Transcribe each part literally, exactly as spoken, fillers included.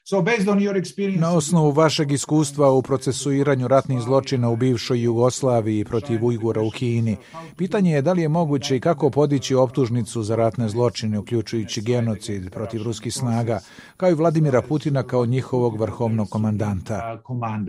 Na osnovu vašeg iskustva u procesuiranju ratnih zločina u bivšoj Jugoslaviji protiv Ujgura u Kini, pitanje je da li je moguće i kako podići optužnicu za ratne zločine, uključujući genocid protiv ruskih snaga, kao i Vladimira Putina kao njihovog vrhovnog komandanta.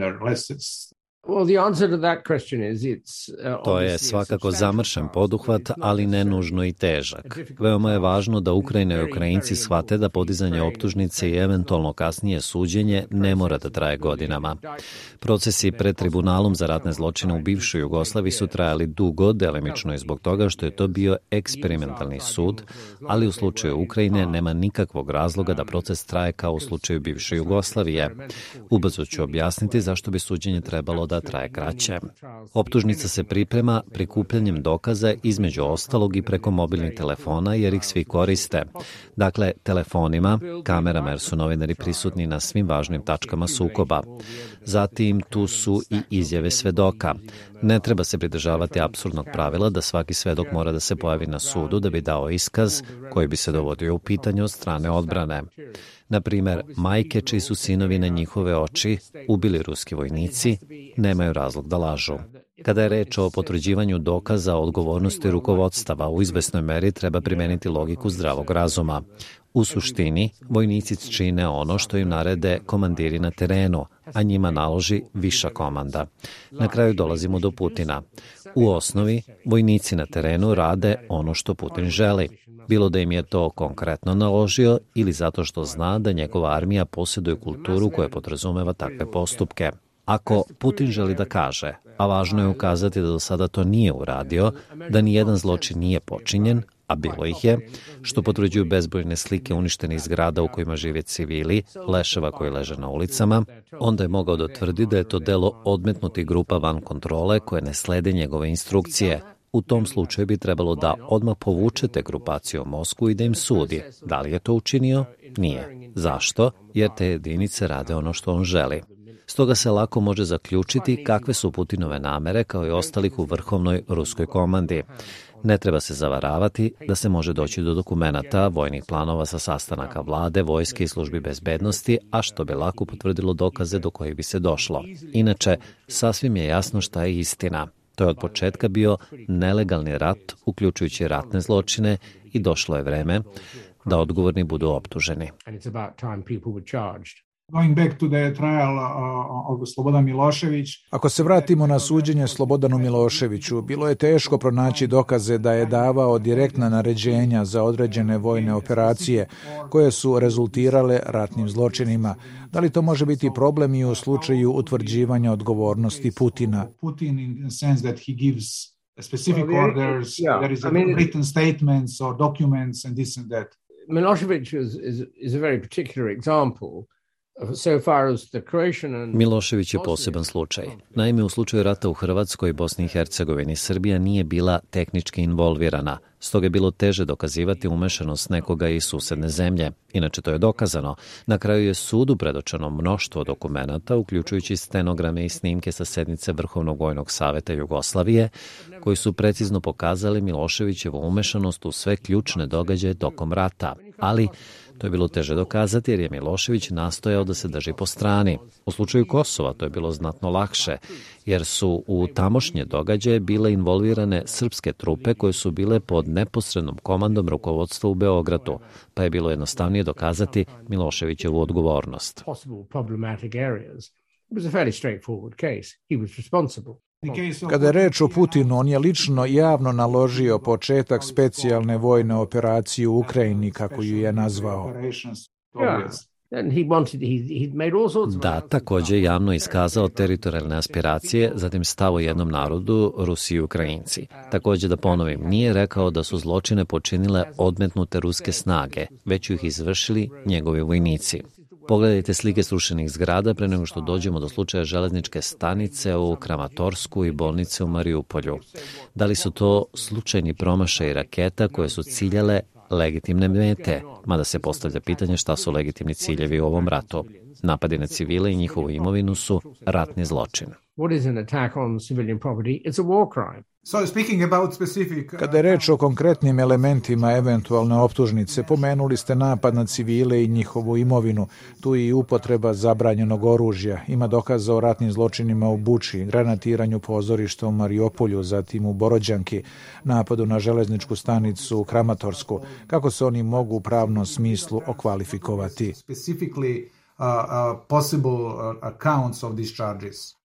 To je svakako zamršen poduhvat, ali ne nužno i težak. Veoma je važno da Ukrajina i Ukrajinci shvate da podizanje optužnice i eventualno kasnije suđenje ne mora da traje godinama. Procesi pred tribunalom za ratne zločine u bivšoj Jugoslaviji su trajali dugo, delimično i zbog toga što je to bio eksperimentalni sud, ali u slučaju Ukrajine nema nikakvog razloga da proces traje kao u slučaju bivše Jugoslavije. Ubrzo ću objasniti zašto bi suđenje trebalo da traje kraće. Optužnica se priprema prikupljanjem dokaza između ostalog i preko mobilnih telefona jer ih svi koriste. Dakle, telefonima, kamerama jer su novinari prisutni na svim važnim tačkama sukoba. Zatim tu su i izjave svedoka. Ne treba se pridržavati apsurdnog pravila da svaki svedok mora da se pojavi na sudu da bi dao iskaz koji bi se dovodio u pitanje od strane odbrane. Na primer, majke čiji su sinovi na njihove oči ubili ruski vojnici, nemaju razlog da lažu. Kada je reč o potvrđivanju dokaza o odgovornosti rukovodstava, u izvesnoj meri treba primeniti logiku zdravog razuma. U suštini, vojnici čine ono što im narede komandiri na terenu, a njima naloži viša komanda. Na kraju dolazimo do Putina. U osnovi, vojnici na terenu rade ono što Putin želi. Bilo da im je to konkretno naložio ili zato što zna da njegova armija posjeduje kulturu koja podrazumeva takve postupke. Ako Putin želi da kaže, a važno je ukazati da do sada to nije uradio, da nijedan zločin nije počinjen, a bilo ih je, što potvrđuju bezbrojne slike uništenih zgrada u kojima žive civili, leševa koji leže na ulicama, onda je mogao da tvrdi da je to delo odmetnutih grupa van kontrole koje ne slede njegove instrukcije. U tom slučaju bi trebalo da odmah povuče te grupacije u Moskvu i da im sudi. Da li je to učinio? Nije. Zašto? Jer te jedinice rade ono što on želi. Stoga se lako može zaključiti kakve su Putinove namere kao i ostalih u vrhovnoj ruskoj komandi. Ne treba se zavaravati da se može doći do dokumenata, vojnih planova sa sastanaka vlade, vojske i službi bezbednosti, a što bi lako potvrdilo dokaze do kojih bi se došlo. Inače, sasvim je jasno šta je istina. To je od početka bio nelegalni rat, uključujući ratne zločine, i došlo je vreme da odgovorni budu optuženi. Ako se vratimo na suđenje Slobodanu Miloševiću, bilo je teško pronaći dokaze da je davao direktna naređenja za određene vojne operacije koje su rezultirale ratnim zločinima. Da li to može biti problem i u slučaju utvrđivanja odgovornosti Putina? Putin in the sense that he gives specific orders, there is a written statements or documents and this and that. Milošević is, is, is a very particular example. Milošević je poseban slučaj. Naime, u slučaju rata u Hrvatskoj, Bosni i Hercegovini, Srbija nije bila tehnički involvirana, stoga je bilo teže dokazivati umešanost nekoga iz susedne zemlje. Inače, to je dokazano. Na kraju je sudu predočeno mnoštvo dokumenata, uključujući stenograme i snimke sa sednice Vrhovnog vojnog saveta Jugoslavije, koji su precizno pokazali Miloševićevu umešanost u sve ključne događaje tokom rata. Ali to je bilo teže dokazati jer je Milošević nastojao da se drži po strani. U slučaju Kosova to je bilo znatno lakše, jer su u tamošnje događaje bile involvirane srpske trupe koje su bile pod neposrednom komandom rukovodstva u Beogradu, pa je bilo jednostavnije dokazati Miloševićevu odgovornost. Kada je reč o Putinu, on je lično javno naložio početak specijalne vojne operacije u Ukrajini, kako ju je nazvao. Da, također javno iskazao teritorijalne aspiracije, zatim stav o jednom narodu, Rusi i Ukrajinci. Također, da ponovim, nije rekao da su zločine počinile odmetnute ruske snage, već su ih izvršili njegovi vojnici. Pogledajte slike srušenih zgrada pre nego što dođemo do slučaja železničke stanice u Kramatorsku i bolnice u Mariupolju. Da li su to slučajni promašaji raketa koje su ciljale legitimne mete, mada se postavlja pitanje šta su legitimni ciljevi u ovom ratu. Napadi na civile i njihovu imovinu su ratni zločin. Kada je reč o konkretnim elementima eventualne optužnice, pomenuli ste napad na civile i njihovu imovinu, tu i upotreba zabranjenog oružja, ima dokaza o ratnim zločinima u Buči, granatiranju pozorišta u Mariupolju, zatim u Borođanki, napadu na železničku stanicu u Kramatorsku. Kako se oni mogu u pravnom smislu okvalifikovati? Uh, uh, possible uh, accounts of these charges.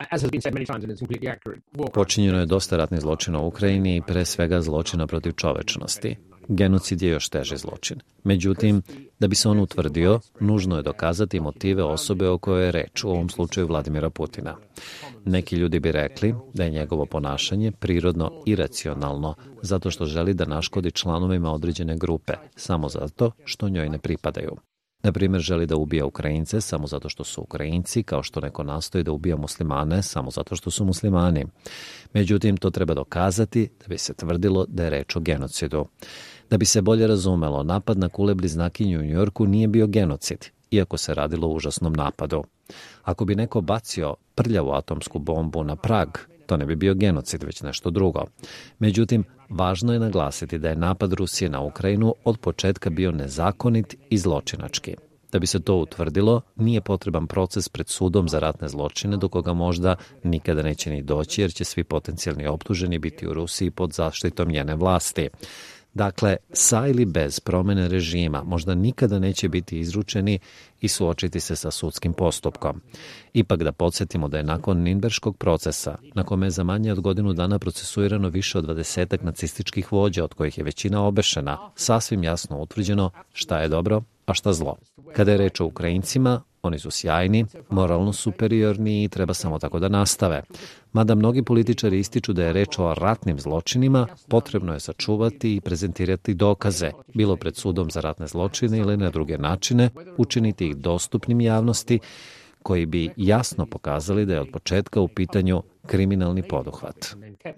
Počinjeno je dosta ratnih zločina u Ukrajini i pre svega zločina protiv čovečnosti. Genocid je još teži zločin. Međutim, da bi se on utvrdio, nužno je dokazati motive osobe o kojoj je reč, u ovom slučaju Vladimira Putina. Neki ljudi bi rekli da je njegovo ponašanje prirodno iracionalno, zato što želi da naškodi članovima određene grupe, samo zato što njoj ne pripadaju. Na primjer, želi da ubija Ukrajince samo zato što su Ukrajinci, kao što neko nastoji da ubija muslimane samo zato što su muslimani. Međutim, to treba dokazati da bi se tvrdilo da je reč o genocidu. Da bi se bolje razumelo, napad na kule bliznakinju u Njujorku nije bio genocid, iako se radilo o užasnom napadu. Ako bi neko bacio prljavu atomsku bombu na Prag, to ne bi bio genocid, već nešto drugo. Međutim, važno je naglasiti da je napad Rusije na Ukrajinu od početka bio nezakonit i zločinački. Da bi se to utvrdilo, nije potreban proces pred sudom za ratne zločine, do koga možda nikada neće ni doći, jer će svi potencijalni optuženi biti u Rusiji pod zaštitom njene vlasti. Dakle, sa ili bez promene režima možda nikada neće biti izručeni i suočiti se sa sudskim postupkom. Ipak da podsjetimo da je nakon Nirnberškog procesa, na kome je za manje od godinu dana procesuirano više od dvadesetak nacističkih vođa, od kojih je većina obešena, sasvim jasno utvrđeno šta je dobro, a šta zlo. Kada je reč o Ukrajincima, oni su sjajni, moralno superiorni i treba samo tako da nastave. Mada mnogi političari ističu da je reč o ratnim zločinima, potrebno je sačuvati i prezentirati dokaze, bilo pred sudom za ratne zločine ili na druge načine, učiniti ih dostupnim javnosti, koji bi jasno pokazali da je od početka u pitanju kriminalni poduhvat.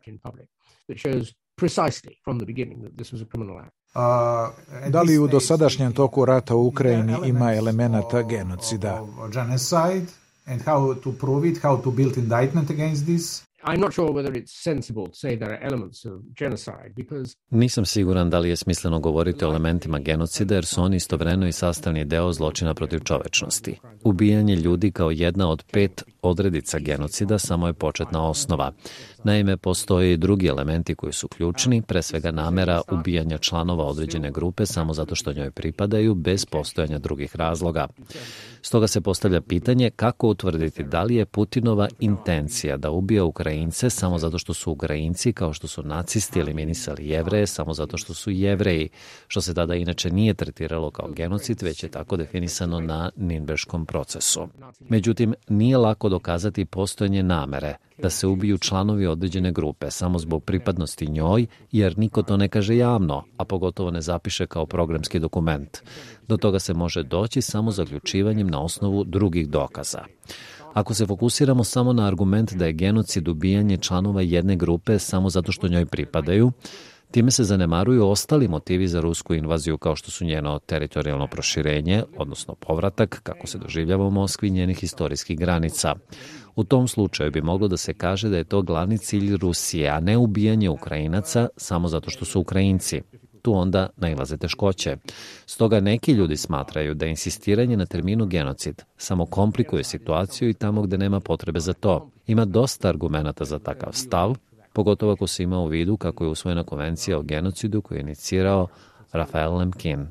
Da li u dosadašnjem toku rata u Ukrajini ima elemenata genocida? Nisam siguran da li je smisleno govoriti o elementima genocida, jer su oni istovremeno i sastavni deo zločina protiv čovečnosti. Ubijanje ljudi kao jedna od pet odredica genocida samo je početna osnova. Naime, postoje i drugi elementi koji su ključni, pre svega namera ubijanja članova određene grupe samo zato što njoj pripadaju, bez postojanja drugih razloga. Stoga se postavlja pitanje kako utvrditi da li je Putinova intencija da ubija Ukrajince samo zato što su Ukrajinci, kao što su nacisti eliminisali Jevreje samo zato što su Jevreji, što se tada inače nije tretiralo kao genocid, već je tako definisano na Nirnberškom procesu. Međutim, nije lako dokazati postojanje namere da se ubiju članovi određene grupe samo zbog pripadnosti njoj, jer niko to ne kaže javno, a pogotovo ne zapiše kao programski dokument. Do toga se može doći samo zaključivanjem na osnovu drugih dokaza. Ako se fokusiramo samo na argument da je genocid ubijanje članova jedne grupe samo zato što njoj pripadaju, time se zanemaruju ostali motivi za rusku invaziju, kao što su njeno teritorijalno proširenje, odnosno povratak, kako se doživljava u Moskvi, njenih historijskih granica. U tom slučaju bi moglo da se kaže da je to glavni cilj Rusije, a ne ubijanje Ukrajinaca samo zato što su Ukrajinci. Tu onda nailaze teškoće. Stoga neki ljudi smatraju da insistiranje na terminu genocid samo komplikuje situaciju i tamo gde nema potrebe za to. Ima dosta argumenata za takav stav, pogotovo ako se ima u vidu kako je usvojena konvencija o genocidu koju je inicirao Raphael Lemkin.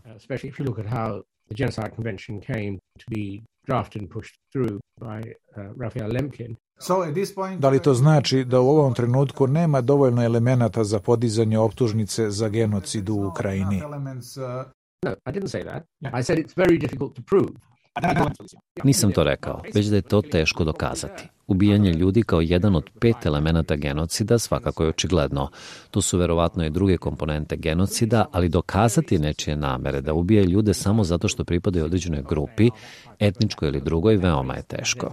Da li to znači da u ovom trenutku nema dovoljno elemenata za podizanje optužnice za genocid u Ukrajini? Nisam to rekao, već da je to teško dokazati. Ubijanje ljudi kao jedan od pet elemenata genocida svakako je očigledno. Tu su verovatno i druge komponente genocida, ali dokazati nečije namere da ubije ljude samo zato što pripadaju određenoj grupi, etničkoj ili drugoj, veoma je teško.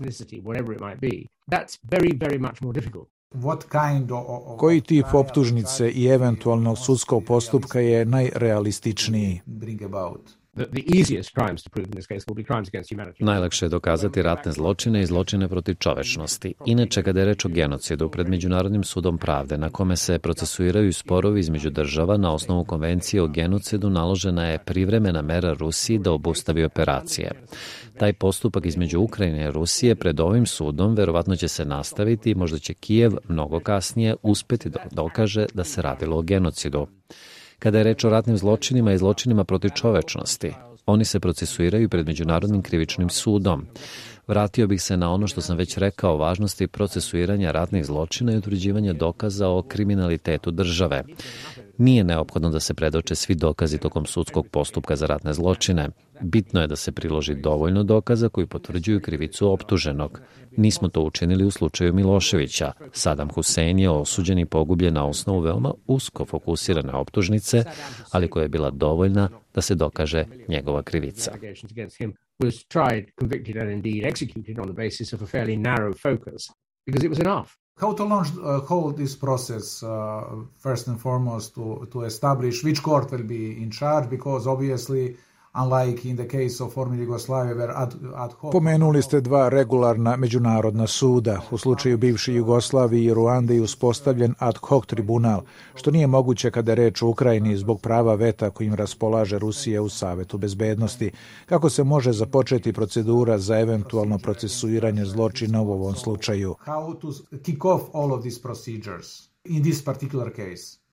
Koji tip optužnice i eventualnog sudskog postupka je najrealističniji? Najlakše je dokazati ratne zločine i zločine protiv čovečnosti. Inače, kada je reč o genocidu pred Međunarodnim sudom pravde, na kome se procesuiraju sporovi između država na osnovu konvencije o genocidu, naložena je privremena mera Rusiji da obustavi operacije. Taj postupak između Ukrajine i Rusije pred ovim sudom verovatno će se nastaviti i možda će Kijev mnogo kasnije uspeti da dokaže da se radilo o genocidu. Kada je reč o ratnim zločinima i zločinima protiv čovečnosti, oni se procesuiraju pred Međunarodnim krivičnim sudom. Vratio bih se na ono što sam već rekao o važnosti procesuiranja ratnih zločina i utvrđivanja dokaza o kriminalitetu države. Nije neophodno da se predoče svi dokazi tokom sudskog postupka za ratne zločine. Bitno je da se priloži dovoljno dokaza koji potvrđuju krivicu optuženog. Nismo to učinili u slučaju Miloševića. Saddam Husein je osuđen i pogubljen na osnovu veoma usko fokusirane optužnice, ali koja je bila dovoljna da se dokaže njegova krivica. Was tried, convicted and indeed executed on the basis of a fairly narrow focus because it was enough. How to launch uh, hold this process uh, first and foremost to to establish which court will be in charge, because obviously unlike in the case of former Yugoslavia where ad, ad hoc... Pomenuli ste dva regularna međunarodna suda. U slučaju bivše Jugoslavije i Ruande je uspostavljen ad hoc tribunal, što nije moguće kada je reč o Ukrajini zbog prava veta kojim raspolaže Rusija u Savetu bezbednosti. Kako se može započeti procedura za eventualno procesuiranje zločina u ovom slučaju? How to kick off all of these procedures in this particular case?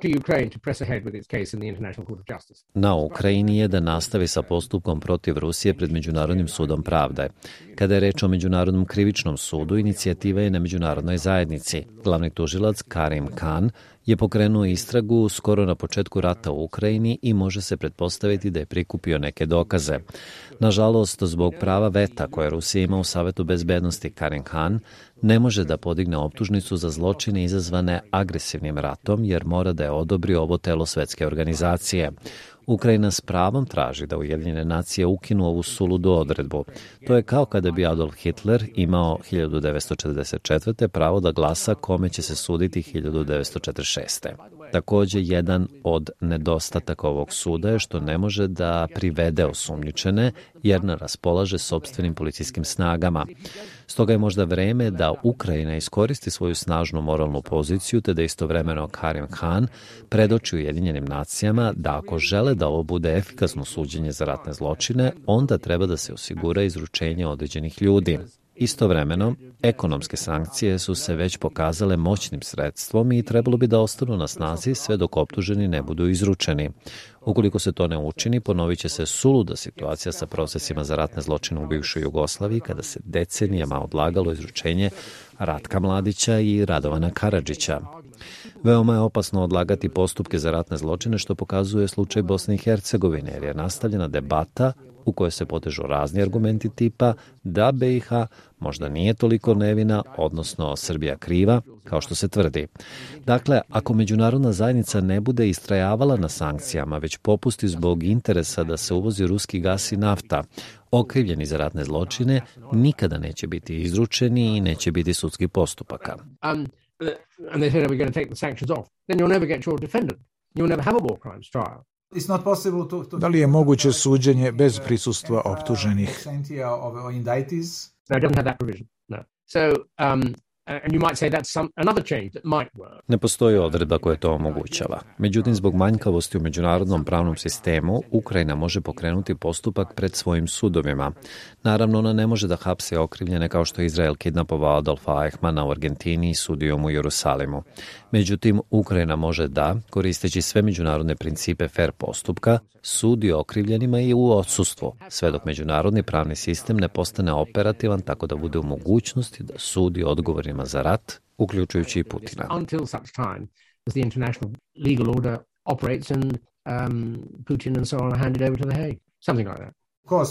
Na Ukrajini je da nastavi sa postupkom protiv Rusije pred Međunarodnim sudom pravde. Kada je reč o Međunarodnom krivičnom sudu, inicijativa je na međunarodnoj zajednici. Glavni tužilac Karim Khan je pokrenuo istragu skoro na početku rata u Ukrajini i može se pretpostaviti da je prikupio neke dokaze. Nažalost, zbog prava veta koje Rusija ima u Savetu bezbednosti, Karim Khan ne može da podigne optužnicu za zločine izazvane agresivnim ratom, jer mora da je odobri ovo telo svetske organizacije. Ukrajina s pravom traži da Ujedinjene nacije ukinu ovu suludu odredbu. To je kao kada bi Adolf Hitler imao hiljadu devetsto četrdeset četvrte pravo da glasa kome će se suditi hiljadu devetsto četrdeset šeste. Takođe, jedan od nedostataka ovog suda je što ne može da privede osumnjičene, jer ne raspolaže sopstvenim policijskim snagama. Stoga je možda vreme da Ukrajina iskoristi svoju snažnu moralnu poziciju, te da istovremeno Karim Khan predoči Ujedinjenim nacijama da ako žele da ovo bude efikasno suđenje za ratne zločine, onda treba da se osigura izručenje određenih ljudi. Istovremeno, ekonomske sankcije su se već pokazale moćnim sredstvom i trebalo bi da ostanu na snazi sve dok optuženi ne budu izručeni. Ukoliko se to ne učini, ponovit će se suluda situacija sa procesima za ratne zločine u bivšoj Jugoslaviji, kada se decenijama odlagalo izručenje Ratka Mladića i Radovana Karadžića. Veoma je opasno odlagati postupke za ratne zločine, što pokazuje slučaj Bosne i Hercegovine, jer je nastavljena debata u kojoj se potežu razni argumenti tipa da B i H možda nije toliko nevina, odnosno Srbija kriva, kao što se tvrdi. Dakle, ako međunarodna zajednica ne bude istrajavala na sankcijama, već popusti zbog interesa da se uvozi ruski gas i nafta, okrivljeni za ratne zločine nikada neće biti izručeni i neće biti sudskih postupaka. Um, and they said, are we going to take the sanctions off? Then you'll never get your defendant. You'll never have a war crimes trial. Da li je moguće suđenje bez prisustva optuženih? No, it doesn't have that provision. No. So, um, and you might say that's some, another change that might work. Ne postoji odredba koja to omogućava. Međutim, zbog manjkavosti u međunarodnom pravnom sistemu, Ukrajina može pokrenuti postupak pred svojim sudovima. Naravno, ona ne može da hapse okrivljene kao što je Izrael kidnapovao Adolfa Eichmana u Argentini i sudio mu u Jerusalimu. Međutim, Ukrajina može da, koristeći sve međunarodne principe fair postupka, sudi okrivljenima i u odsustvu, sve dok međunarodni pravni sistem ne postane operativan tako da bude u mogućnosti da sudi odgovorima za rat, uključujući i Putina. Until such time as the international legal order operates and um, Putin and so on are handed over to The Hague. Something like that.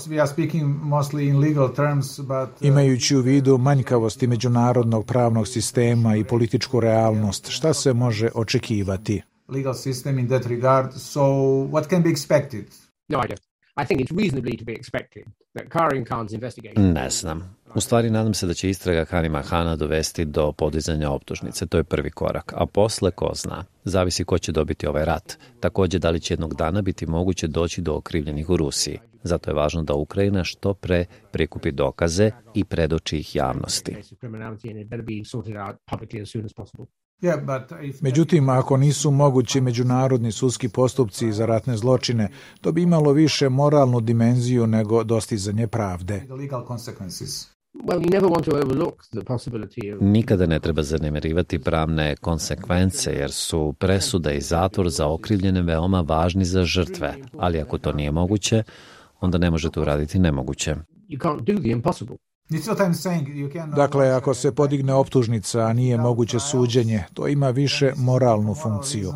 Imajući u vidu manjkavosti međunarodnog pravnog sistema i političku realnost, šta se može očekivati? Legal system in that regard, so what can be expected? No idea. I think it's reasonably to be expected that Karim Khan's investigation... Ne znam. U stvari, nadam se da će istraga Hanima Hana dovesti do podizanja optužnice. To je prvi korak. A posle, ko zna? Zavisi ko će dobiti ovaj rat. Takođe, da li će jednog dana biti moguće doći do okrivljenih u Rusiji. Zato je važno da Ukrajina što pre prikupi dokaze i predoči ih javnosti. Međutim, ako nisu mogući međunarodni sudski postupci za ratne zločine, to bi imalo više moralnu dimenziju nego dostizanje pravde. Nikada ne treba zanemarivati pravne konsekvence, jer su presuda i zatvor za okrivljene veoma važni za žrtve, ali ako to nije moguće, onda ne možete uraditi nemoguće. Dakle, ako se podigne optužnica, a nije moguće suđenje, to ima više moralnu funkciju.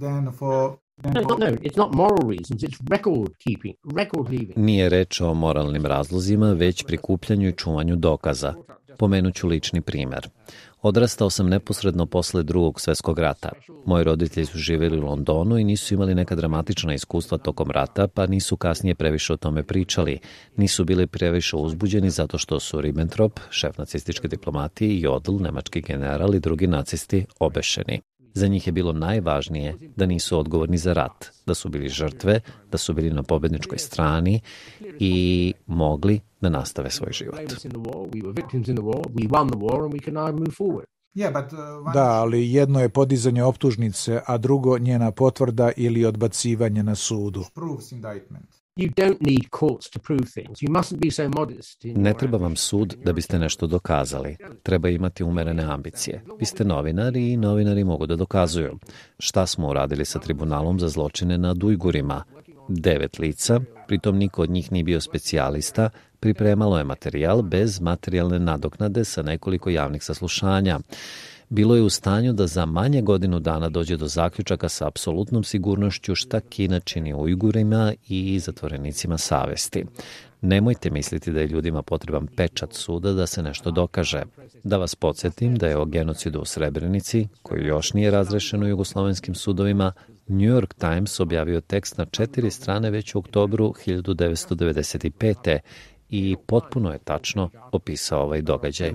Nije reč o moralnim razlozima, već prikupljanju i čuvanju dokaza. Pomenuću lični primer. Odrastao sam neposredno posle drugog svetskog rata. Moji roditelji su živjeli u Londonu i nisu imali neka dramatična iskustva tokom rata, pa nisu kasnije previše o tome pričali. Nisu bili previše uzbuđeni zato što su Ribbentrop, šef nacističke diplomatije, i Jodl, nemački general, i drugi nacisti obešeni. Za njih je bilo najvažnije da nisu odgovorni za rat, da su bili žrtve, da su bili na pobedničkoj strani i mogli da nastave svoj život. Da, ali jedno je podizanje optužnice, a drugo njena potvrda ili odbacivanje na sudu. Ne treba vam sud da biste nešto dokazali. Treba imati umerene ambicije. Vi ste novinari i novinari mogu da dokazuju. Šta smo uradili sa tribunalom za zločine nad Ujgurima? Devet lica, pritom niko od njih nije bio specijalista, pripremalo je materijal bez materijalne nadoknade sa nekoliko javnih saslušanja. Bilo je u stanju da za manje godinu dana dođe do zaključaka sa apsolutnom sigurnošću šta Kina čini Ujgurima i zatvorenicima savesti. Nemojte misliti da je ljudima potreban pečat suda da se nešto dokaže. Da vas podsjetim da je o genocidu u Srebrenici, koji još nije razrešen u jugoslovenskim sudovima, New York Times objavio tekst na četiri strane već u oktobru hiljadu devetsto devedeset pete. i potpuno je tačno opisao ovaj događaj.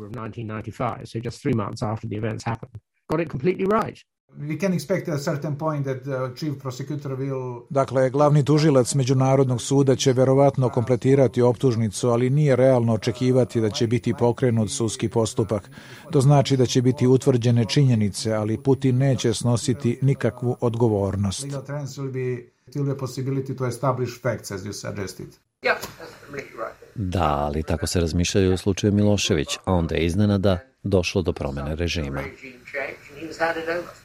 Dakle, glavni tužilac Međunarodnog suda će verovatno kompletirati optužnicu, ali nije realno očekivati da će biti pokrenut sudski postupak. To znači da će biti utvrđene činjenice, ali Putin neće snositi nikakvu odgovornost. Da, ali tako se razmišljaju u slučaju Milošević, a onda je iznenada došlo do promene režima.